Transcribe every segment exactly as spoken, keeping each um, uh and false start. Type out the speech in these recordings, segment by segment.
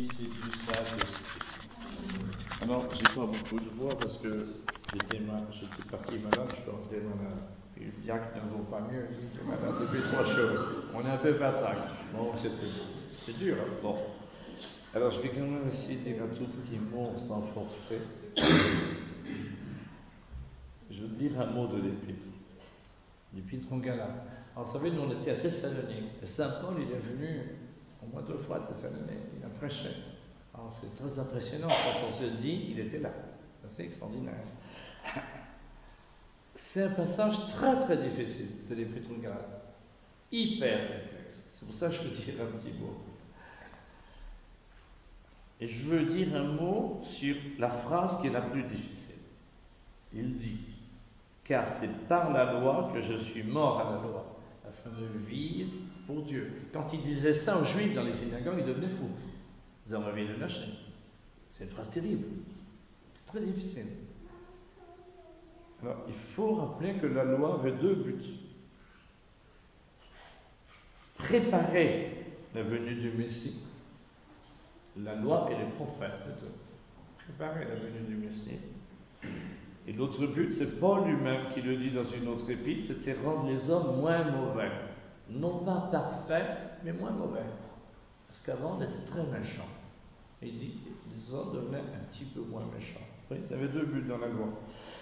Fils et du Saint-Esprit. Alors, j'ai pas beaucoup de voix parce que j'étais, ma... j'étais parti malade, je suis rentré malade. Et le diacre ne vaut pas mieux, il était malade depuis trois jours. On est un peu bataille. Bon, c'était... c'est dur, hein? Bon. Alors, je vais quand même essayer de dire un tout petit mot sans forcer. Je veux dire un mot de l'Épître. L'Épître aux Galates. Alors, vous savez, nous, on était à Thessalonique. Et Saint Paul, il est venu au moins deux fois à Thessalonique. Il a prêché. Alors, c'est très impressionnant quand on se dit, il était là. C'est extraordinaire. C'est un passage très très difficile de l'Épître aux Galates. Hyper complexe. C'est pour ça que je veux dire un petit mot. Et je veux dire un mot sur la phrase qui est la plus difficile. Il dit, car c'est par la loi que je suis mort à la loi, afin de vivre pour Dieu. Quand il disait ça aux Juifs dans les synagogues, ils devenaient fous. Ils en avaient le lâcher. C'est une phrase terrible, très difficile. Alors, il faut rappeler que la loi avait deux buts. Préparer la venue du Messie. La loi et les prophètes, les deux. Préparer la venue du Messie. Et l'autre but, c'est Paul lui-même qui le dit dans une autre épître, c'était rendre les hommes moins mauvais. Non pas parfaits, mais moins mauvais. Parce qu'avant, on était très méchants. Et il dit, les hommes devenaient un petit peu moins méchants. Oui, ça avait deux buts dans la loi.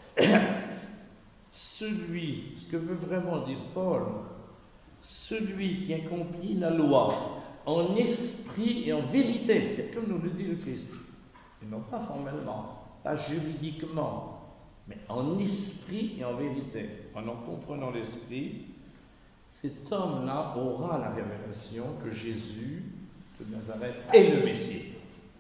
Celui, ce que veut vraiment dire Paul, celui qui accomplit la loi en esprit et en vérité, c'est comme nous le dit le Christ, et non pas formellement, pas juridiquement, mais en esprit et en vérité, en en comprenant l'esprit, cet homme-là aura la révélation que Jésus de Nazareth est le Messie.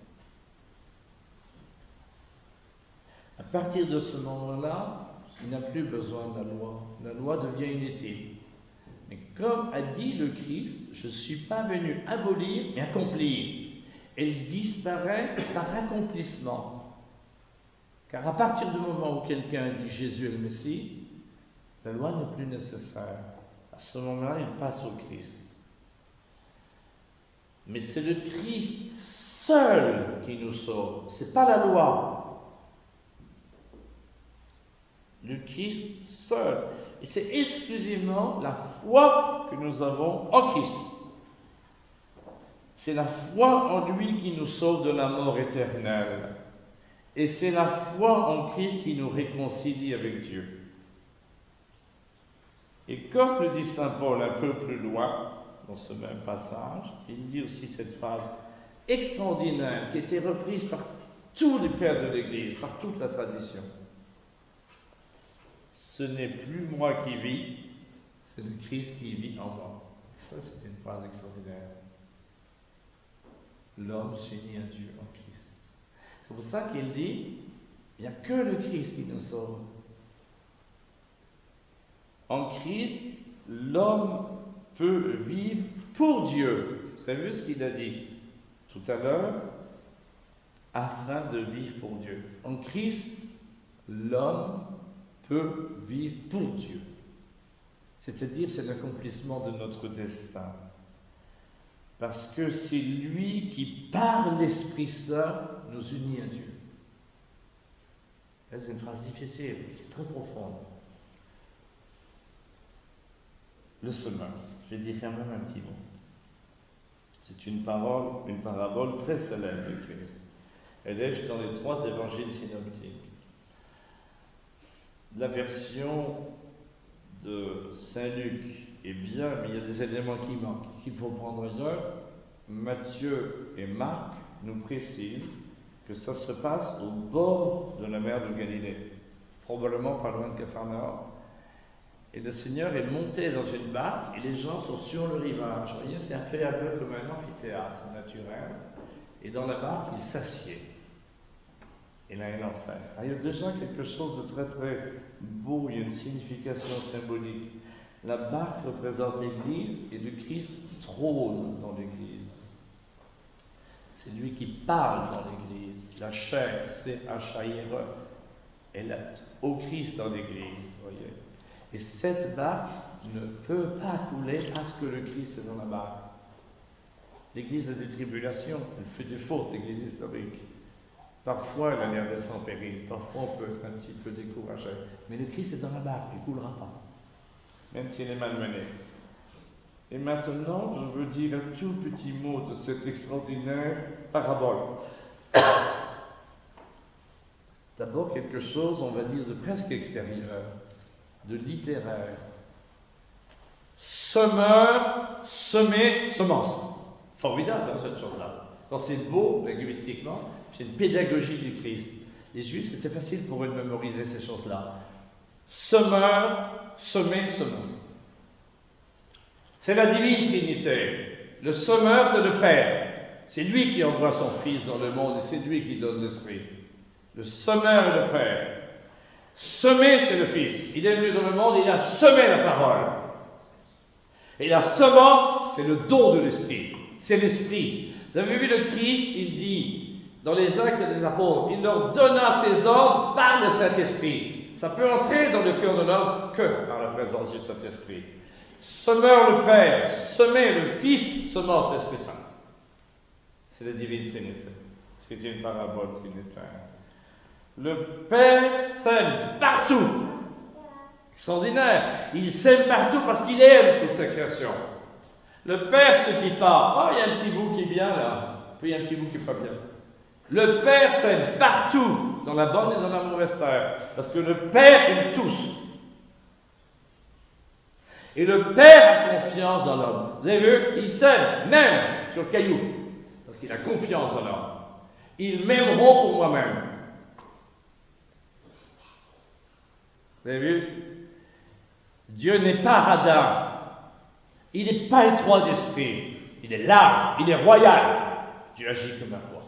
À partir de ce moment-là, il n'a plus besoin de la loi. La loi devient inutile. Mais comme a dit le Christ, je ne suis pas venu abolir, mais accomplir. Elle disparaît par accomplissement. Car à partir du moment où quelqu'un dit Jésus est le Messie, la loi n'est plus nécessaire. À ce moment-là, il passe au Christ. Mais c'est le Christ seul qui nous sauve. Ce n'est pas la loi. Le Christ seul. Et c'est exclusivement la foi que nous avons en Christ. C'est la foi en lui qui nous sauve de la mort éternelle. Et c'est la foi en Christ qui nous réconcilie avec Dieu. Et comme le dit Saint Paul un peu plus loin, dans ce même passage, il dit aussi cette phrase extraordinaire qui a été reprise par tous les pères de l'Église, par toute la tradition. Ce n'est plus moi qui vis, c'est le Christ qui vit en moi. Ça, c'est une phrase extraordinaire. L'homme s'unit à Dieu en Christ. C'est pour ça qu'il dit, il n'y a que le Christ qui nous sauve. En Christ, l'homme peut vivre pour Dieu. Vous avez vu ce qu'il a dit tout à l'heure? Afin de vivre pour Dieu. En Christ, l'homme peut vivre pour Dieu. C'est-à-dire, c'est l'accomplissement de notre destin. Parce que c'est lui qui, par l'Esprit Saint, nous unit à Dieu. Là, c'est une phrase difficile, qui est très profonde. Le semeur, je vais dire quand même un petit mot. C'est une parole, une parabole très célèbre du Christ. Elle est dans les trois évangiles synoptiques. La version de Saint-Luc est bien, mais il y a des éléments qui manquent, qu'il faut prendre ailleurs. Matthieu et Marc nous précisent que ça se passe au bord de la mer de Galilée, probablement pas loin de Capharnaüm. Et le Seigneur est monté dans une barque et les gens sont sur le rivage. Vous voyez, c'est un fait un peu comme un amphithéâtre naturel. Et dans la barque, il s'assied. Et là, il enseigne. Alors, il y a déjà quelque chose de très très beau, il y a une signification symbolique. La barque représente l'Église et le Christ trône dans l'Église. C'est lui qui parle dans l'Église. La chair, c'est H A I R E. Elle est au Christ dans l'Église, voyez. Et cette barque ne peut pas couler parce que le Christ est dans la barque. L'Église a des tribulations, elle fait des fautes, l'Église historique. Parfois, elle a l'air d'être en péril, parfois on peut être un petit peu découragé. Mais le Christ est dans la barque, il ne coulera pas, même s'il est malmené. Et maintenant, je veux dire un tout petit mot de cette extraordinaire parabole. D'abord, quelque chose, on va dire, de presque extérieur, de littéraire. Semeur, semer, semence. Formidable, hein, cette chose-là. Quand c'est beau, linguistiquement, c'est une pédagogie du Christ. Les Juifs, c'était facile pour eux de mémoriser ces choses-là. Semeur, semer, semence. C'est la divine Trinité. Le semeur, c'est le Père. C'est lui qui envoie son Fils dans le monde et c'est lui qui donne l'Esprit. Le semeur est le Père. Semer, c'est le Fils. Il est venu dans le monde, il a semé la parole. Et la semence, c'est le don de l'Esprit. C'est l'Esprit. Vous avez vu le Christ, il dit dans les Actes des Apôtres, il leur donna ses ordres par le Saint-Esprit. Ça peut entrer dans le cœur de l'homme que par la présence du Saint-Esprit. Semeur le Père, semer le Fils, semence l'Esprit Saint. C'est la divine Trinité. C'est une parabole trinitaire. Le Père sème partout. Extraordinaire. Il sème partout parce qu'il aime toute sa création. Le Père ne se dit pas, oh, il y a un petit bout qui est bien là, puis il y a un petit bout qui n'est pas bien. Le Père sème partout, dans la bonne et dans la mauvaise terre, parce que le Père aime tous. Et le Père a confiance dans l'homme. Vous avez vu, il sème même sur le caillou, parce qu'il a confiance en l'homme. Ils m'aimeront pour moi-même. Vous avez vu? Dieu n'est pas radin. Il n'est pas étroit d'esprit. Il est large, il est royal. Dieu agit comme un roi.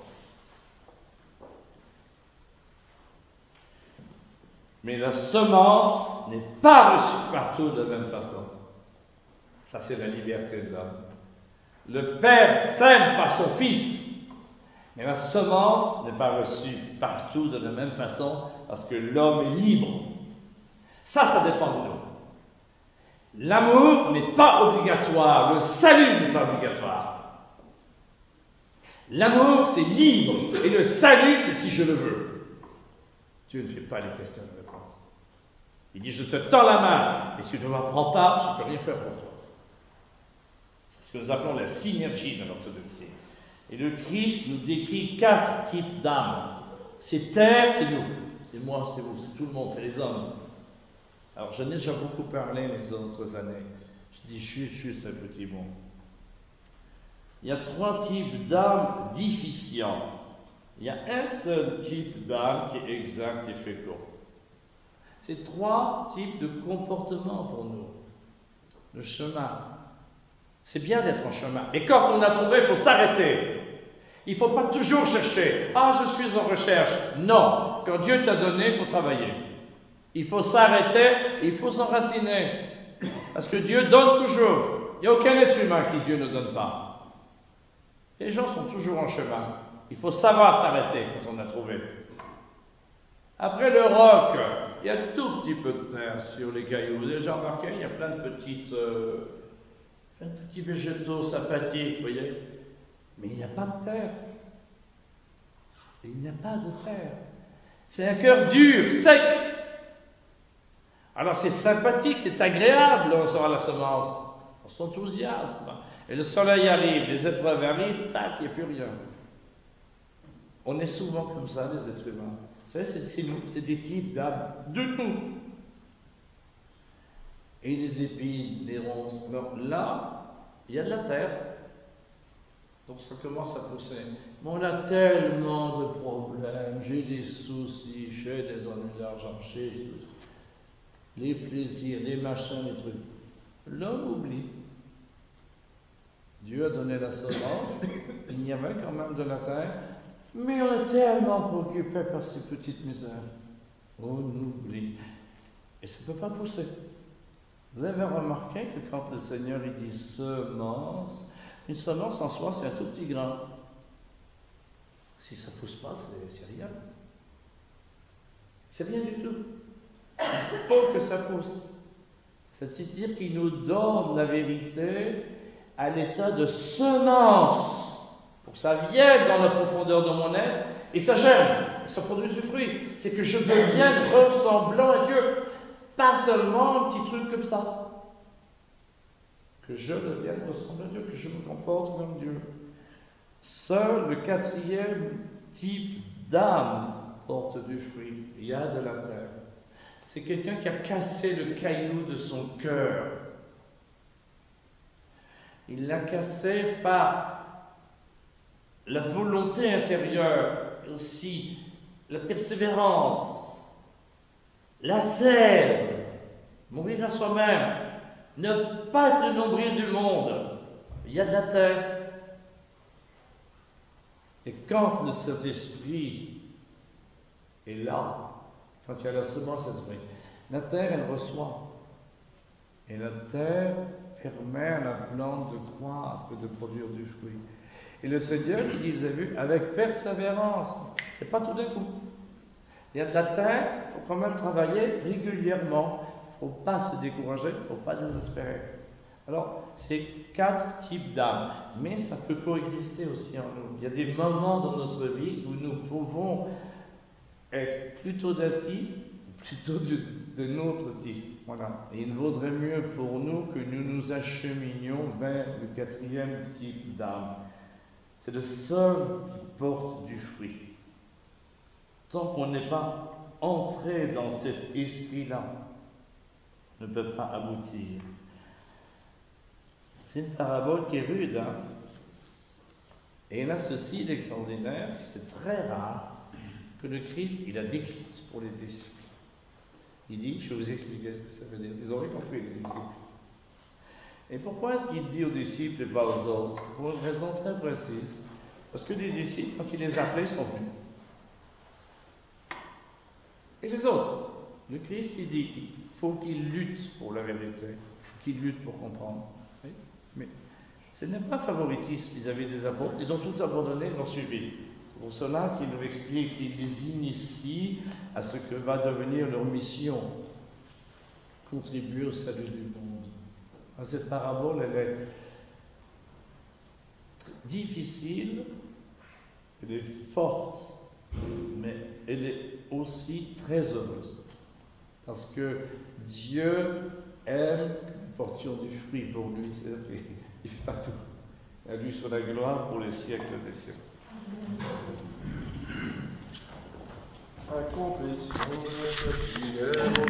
Mais la semence n'est pas reçue partout de la même façon. Ça, c'est la liberté de l'homme. Le Père sème par son Fils. Mais la semence n'est pas reçue partout de la même façon parce que l'homme est libre. Ça, ça dépend de nous. L'amour n'est pas obligatoire, le salut n'est pas obligatoire. L'amour, c'est libre, et le salut, c'est si je le veux. Dieu ne fait pas les questions de réponse. Il dit, je te tends la main, et si tu ne m'apprends pas, je ne peux rien faire pour toi. C'est ce que nous appelons la synergie de l'orthodoxie. Et le Christ nous décrit quatre types d'âmes. C'est terre, c'est nous. C'est moi, c'est vous, c'est tout le monde, c'est les hommes. Alors, j'en ai déjà beaucoup parlé les autres années. Je dis juste, juste un petit mot. Il y a trois types d'âmes différents. Il y a un seul type d'âme qui est exact et fécond. C'est trois types de comportements pour nous. Le chemin. C'est bien d'être en chemin. Mais quand on a trouvé, il faut s'arrêter. Il ne faut pas toujours chercher. Ah, je suis en recherche. Non. Quand Dieu t'a donné, il faut travailler. Il faut s'arrêter, il faut s'enraciner. Parce que Dieu donne toujours. Il n'y a aucun être humain qui Dieu ne donne pas. Les gens sont toujours en chemin. Il faut savoir s'arrêter quand on a trouvé. Après le roc, il y a tout petit peu de terre sur les cailloux. Vous avez déjà remarqué, il y a plein de petites, euh, plein de petits végétaux sympathiques, vous voyez. Mais il n'y a pas de terre. Il n'y a pas de terre. C'est un cœur dur, sec. Alors c'est sympathique, c'est agréable, on sort à la semence, on s'enthousiasme. Et le soleil arrive, les épreuves arrivent, tac, il n'y a plus rien. On est souvent comme ça, les êtres humains. Vous savez, c'est, c'est nous, c'est des types d'âmes de nous. Et les épines, les ronces. Alors là, il y a de la terre. Donc ça commence à pousser. Mais on a tellement de problèmes, j'ai des soucis, j'ai des ennuis d'argent, j'ai les plaisirs, les machins, les trucs. L'homme oublie. Dieu a donné la semence, il y avait quand même de la terre, mais on est tellement préoccupé par ces petites misères. On oublie. Et ça ne peut pas pousser. Vous avez remarqué que quand le Seigneur il dit semence, une semence en soi c'est un tout petit grain. Si ça ne pousse pas, c'est, c'est rien. C'est rien du tout. Il faut que ça pousse. C'est-à-dire qu'il nous donne la vérité à l'état de semence, pour que ça vienne dans la profondeur de mon être et que ça germe, que ça produise du fruit. C'est que je devienne ressemblant à Dieu, pas seulement un petit truc comme ça. Que je devienne ressemblant à Dieu, que je me comporte comme Dieu. Seul le quatrième type d'âme porte du fruit. Il y a de la terre. C'est quelqu'un qui a cassé le caillou de son cœur. Il l'a cassé par la volonté intérieure, et aussi la persévérance, l'ascèse, mourir à soi-même, ne pas être le nombril du monde. Il y a de la terre. Et quand le Saint-Esprit est là, quand il y a la semence d'esprit, la terre, elle reçoit. Et la terre permet à la plante de croître et de produire du fruit. Et le Seigneur, il dit, vous avez vu, avec persévérance. C'est pas tout d'un coup. Il y a de la terre, il faut quand même travailler régulièrement. Il ne faut pas se décourager, il ne faut pas désespérer. Alors, c'est quatre types d'âmes, mais ça peut coexister aussi en nous. Il y a des moments dans notre vie où nous pouvons être plutôt d'un type, plutôt d'un autre type. Voilà. Et il vaudrait mieux pour nous que nous nous acheminions vers le quatrième type d'âme. C'est le seul qui porte du fruit. Tant qu'on n'est pas entré dans cet esprit-là, on ne peut pas aboutir. C'est une parabole qui est rude, hein? Et il a ceci d'extraordinaire, c'est très rare que le Christ, il a décrite pour les disciples. Il dit, je vais vous expliquer ce que ça veut dire. Ils ont rien compris, les disciples. Et pourquoi est-ce qu'il dit aux disciples et pas aux autres? Pour une raison très précise. Parce que les disciples, quand il les appelait, ils sont venus. Et les autres? Le Christ, il dit, il faut qu'ils luttent pour la vérité. Il faut qu'ils luttent pour comprendre. Oui? Mais ce n'est pas favoritisme vis-à-vis des apôtres. Ils ont tout abandonné, ils l'ont suivi. C'est pour cela qu'il nous explique, qu'il les initie à ce que va devenir leur mission. Contribuer au salut du monde. Alors, cette parabole, elle est difficile, elle est forte, mais elle est aussi très heureuse. Parce que Dieu aime que nous portions du fruit pour lui. C'est-à-dire qu'il ne fait pas tout. À lui soit la gloire pour les siècles des siècles. Accomplissons notre prière.